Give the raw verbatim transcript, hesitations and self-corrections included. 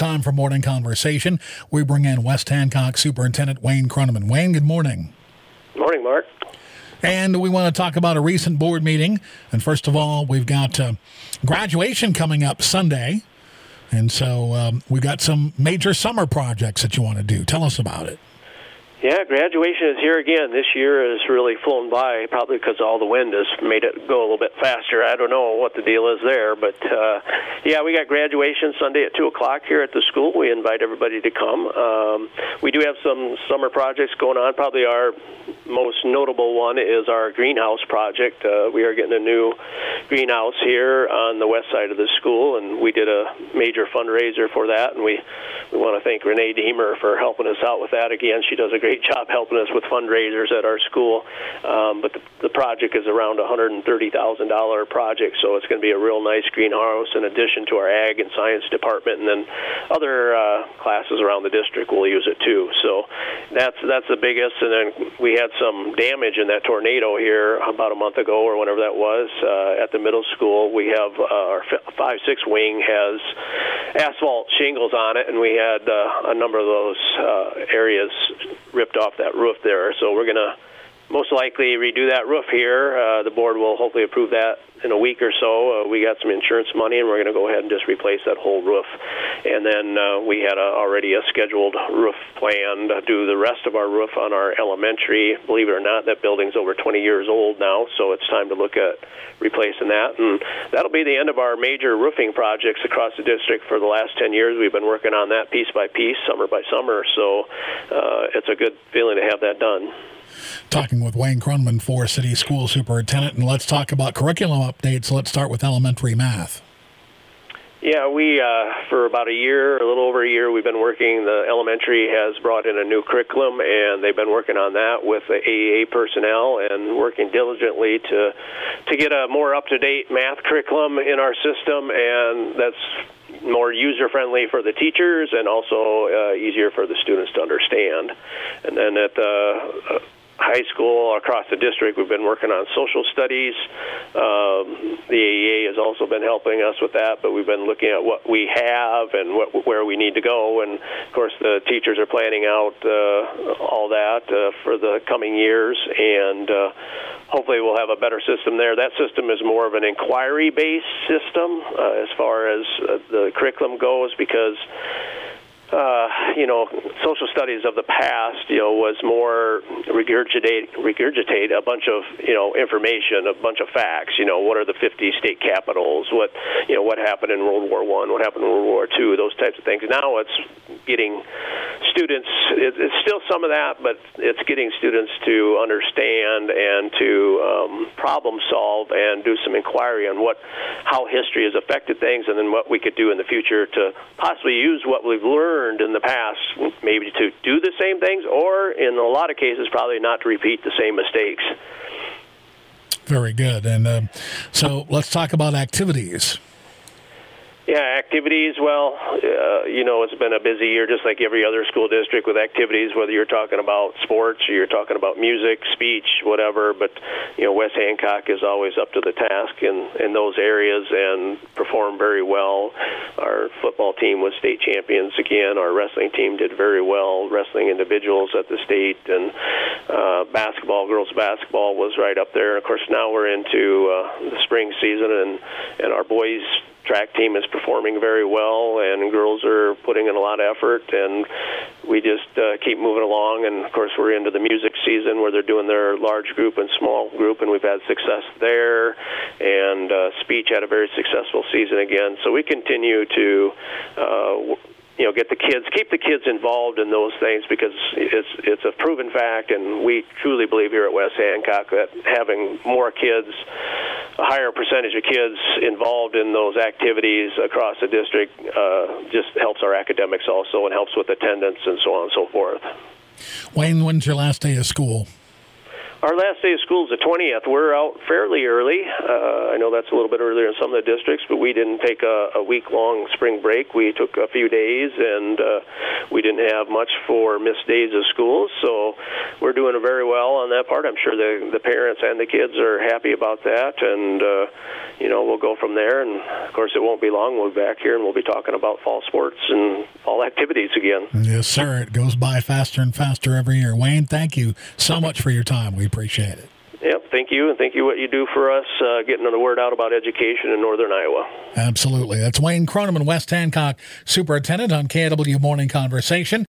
time for Morning Conversation. We bring in West Hancock Superintendent Wayne Kroneman. Wayne, good morning. Morning, Mark. And we want to talk about a recent board meeting. And first of all, we've got uh, graduation coming up Sunday. And so um, we've got some major summer projects that you want to do. Tell us about it. Yeah, graduation is here again. This year has really flown by, probably because all the wind has made it go a little bit faster. I don't know what the deal is there, but uh, yeah, we got graduation Sunday at two o'clock here at the school. We invite everybody to come. Um, we do have some summer projects going on. Probably our most notable one is our greenhouse project. Uh, we are getting a new greenhouse here on the west side of the school, and we did a major fundraiser for that, and we, we want to thank Renee Deemer for helping us out with that again. She does a great job helping us with fundraisers at our school, um, but the, the project is around a one hundred thirty thousand dollars project, so it's going to be a real nice greenhouse in addition to our ag and science department, and then other uh, classes around the district will use it too. So that's that's the biggest, and then we had some damage in that tornado here about a month ago or whenever that was uh, at the middle school. We have uh, our five six wing has asphalt shingles on it, and we had uh, a number of those uh, areas ripped off that roof there. So we're going to most likely redo that roof here. Uh, the board will hopefully approve that in a week or so. Uh, we got some insurance money, and we're going to go ahead and just replace that whole roof. And then uh, we had a, already a scheduled roof plan to do the rest of our roof on our elementary. Believe it or not, that building's over twenty years old now, so it's time to look at replacing that. And that'll be the end of our major roofing projects across the district for the last ten years. We've been working on that piece by piece, summer by summer, so uh, it's a good feeling to have that done. Talking with Wayne Kroneman, Forest City School Superintendent, and let's talk about curriculum updates. Let's start with elementary math. Yeah, we, uh, for about a year, a little over a year, we've been working. The elementary has brought in a new curriculum, and they've been working on that with the A E A personnel and working diligently to to get a more up-to-date math curriculum in our system, and that's more user-friendly for the teachers and also uh, easier for the students to understand. And then at the uh, high school across the district, we've been working on social studies. Um, the A E A has also been helping us with that, but we've been looking at what we have and what, where we need to go. And, of course, the teachers are planning out uh, all that uh, for the coming years, and uh, hopefully we'll have a better system there. That system is more of an inquiry-based system uh, as far as uh, the curriculum goes, because Uh, you know, social studies of the past, you know, was more regurgitate, regurgitate a bunch of, you know, information, a bunch of facts. You know, what are the fifty state capitals? What, you know, what happened in World War One? What happened in World War Two? Those types of things. Now it's getting students. It, it's still some of that, but it's getting students to understand and to um, problem solve and do some inquiry on what, how history has affected things, and then what we could do in the future to possibly use what we've learned in the past, maybe to do the same things, or in a lot of cases, probably not to repeat the same mistakes. Very good. And uh, so let's talk about activities. Yeah, activities, well, uh, you know, it's been a busy year just like every other school district with activities, whether you're talking about sports or you're talking about music, speech, whatever. But, you know, West Hancock is always up to the task in, in those areas and perform very well. Our football team was state champions again. Our wrestling team did very well, wrestling individuals at the state. And uh, basketball, girls basketball was right up there. Of course, now we're into uh, the spring season, and, and our boys' track team is performing very well, and girls are putting in a lot of effort, and we just uh, keep moving along. And, of course, we're into the music season where they're doing their large group and small group, and we've had success there. And uh, speech had a very successful season again. So we continue to uh, you know, get the kids, keep the kids involved in those things, because it's it's a proven fact, and we truly believe here at West Hancock that having more kids, a higher percentage of kids involved in those activities across the district uh, just helps our academics also, and helps with attendance and so on and so forth. Wayne, when's your last day of school? Our last day of school is the twentieth. We're out fairly early. Uh, I know that's a little bit earlier in some of the districts, but we didn't take a, a week-long spring break. We took a few days, and uh, we didn't have much for missed days of school, so we're doing very well on that part. I'm sure the, the parents and the kids are happy about that, and, uh, you know, we'll go from there. And, of course, it won't be long. We'll be back here, and we'll be talking about fall sports and normal activities again. Yes, sir. It goes by faster and faster every year. Wayne, thank you so much for your time. We appreciate it. Yep, thank you, and thank you what you do for us, uh, getting the word out about education in northern Iowa. Absolutely. That's Wayne Croneman, West Hancock Superintendent on K W Morning Conversation.